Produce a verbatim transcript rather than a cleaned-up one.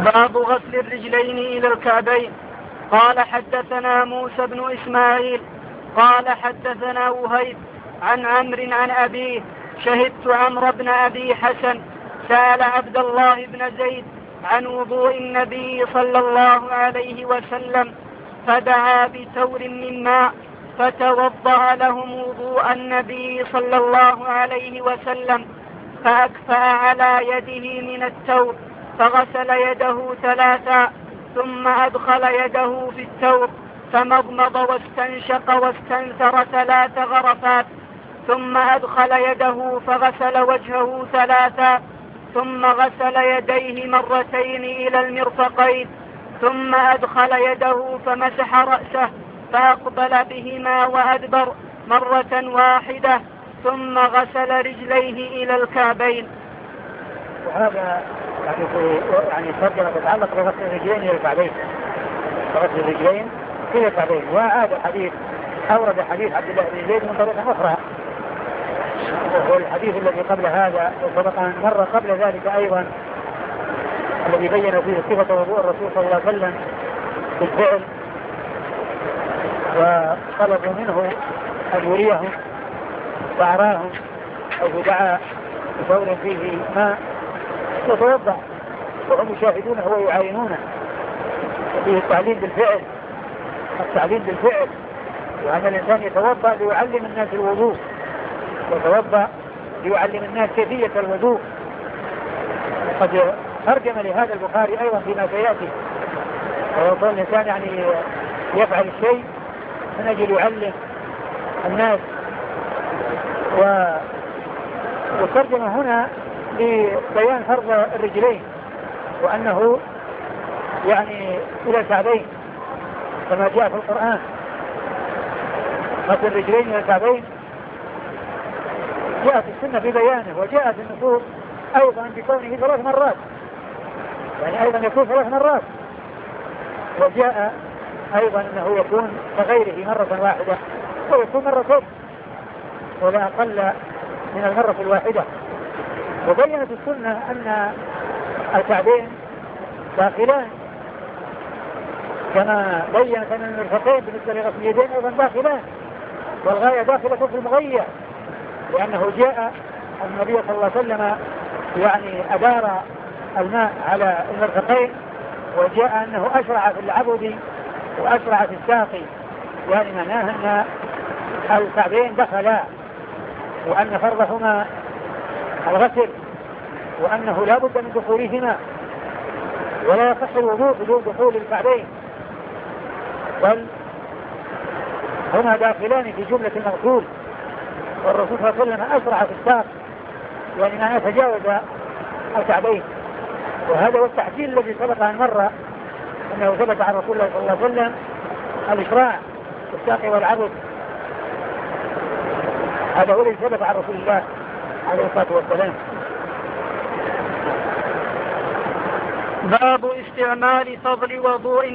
باب غسل الرجلين إلى الكعبين. قال حدثنا موسى بن إسماعيل قال حدثنا وهيب عن عمرو عن أبيه شهدت عمرو بن أبي حسن سأل عبد الله بن زيد عن وضوء النبي صلى الله عليه وسلم فدعا بتور من ماء فتوضأ لهم وضوء النبي صلى الله عليه وسلم فأكفأ على يده من التور فغسل يده ثلاثا ثم أدخل يده في التور فمضمض واستنشق واستنثر ثلاث غرفات ثم أدخل يده فغسل وجهه ثلاثا ثم غسل يديه مرتين إلى المرفقين ثم أدخل يده فمسح رأسه فأقبل بهما وأدبر مرة واحدة ثم غسل رجليه إلى الكعبين. وهذا يعني يعني ترجمة تتعلق بغسل الرجلين إلى الكعبين، غسل الرجلين إلى الكعبين. وعاد حديث أورد حديث عبد الله بن زيد من طريقة أخرى، وهو الحديث الذي قبل هذا وسبق أن مر قبل ذلك أيضا الذي بين فيه صفة وضوء الرسول صلى الله عليه وسلم بالفعل، وطلبوا منه أن يريهم فأراهم أو دعا بثور فيه ماء يتوضأ وهم يشاهدونه ويعاينونه، وفيه التعليم بالفعل التعليم بالفعل وأن الإنسان يتوضأ ليعلم الناس الوضوء، يتوضأ ليعلم الناس كيفية الوضوء. وقد ترجم لهذا البخاري أيضا فيما سيأتي، ويقول الإنسان يعني يفعل الشيء من أجل يعلم الناس. و... والترجمة هنا لبيان فرض الرجلين وأنه يعني إلى الكعبين كما جاء في القرآن، غسل الرجلين إلى الكعبين جاءت السنة في بيانه، وجاءت النصوص أيضا بكونه ثلاث مرات، يعني أيضا يكون ثلاث مرات، وجاء أيضا أنه يكون كغيره مرة واحدة ويكون مرتين ولا أقل من المرة الواحدة. وبينت السنة أن الكعبين داخلان كما بينت أن المرفقين بالنسبة لغسل اليدين أيضا داخلان، والغاية داخلة في المغير، لأنه جاء النبي صلى الله عليه وسلم يعني أدار الماء على المرفقين، وجاء أنه أشرع في العبد وأشرع في الساقي، يعني معناه أن الكعبين دخلا وأن فرضهما الغسل وأنه لا بد من دخولهما ولا يصح الوضوء بدون دخول الكعبين، بل هما داخلان في جملة المغسول، والرسول صلى الله عليه وسلم أسرع في الساق يعني ما يتجاوز الكعبين. وهذا هو التحديد الذي سبق أن مر أنه ثبت عن رسول الله صلى الله عليه وسلم الإشراع في الساق والعبد، هذا هو الذي ثبت عن رسول الله عليه الصلاة والسلام. باب استعمال فضل وضوء